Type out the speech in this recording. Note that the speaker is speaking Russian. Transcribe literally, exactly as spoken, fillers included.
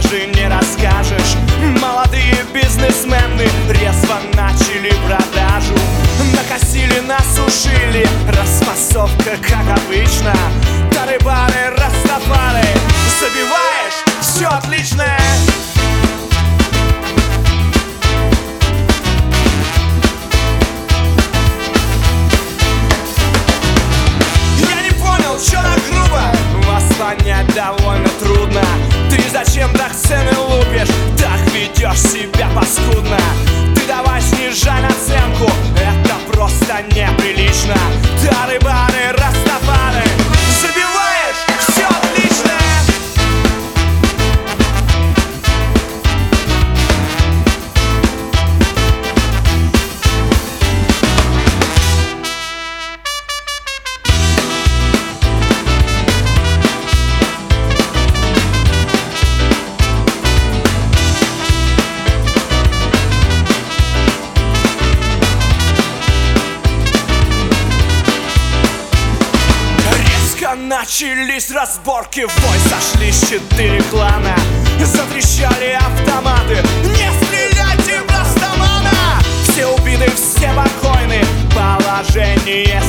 даже не расскажешь. Молодые бизнесмены резво начали продажу. Накосили, насушили, распасовка как обычно. Тары-бары, растафары, забиваешь, все отлично. Чё так грубо? Вас понять довольно трудно. Ты зачем так цены лупишь? Так ведешь себя паскудно. Ты давай снижай наценку, это просто неприлично. Тары-бары, растафары, забиваешь, все отлично. Начались разборки, в бой сошлись четыре клана. Затрещали автоматы, не стреляйте в растамана. Все убиты, все покойны, положение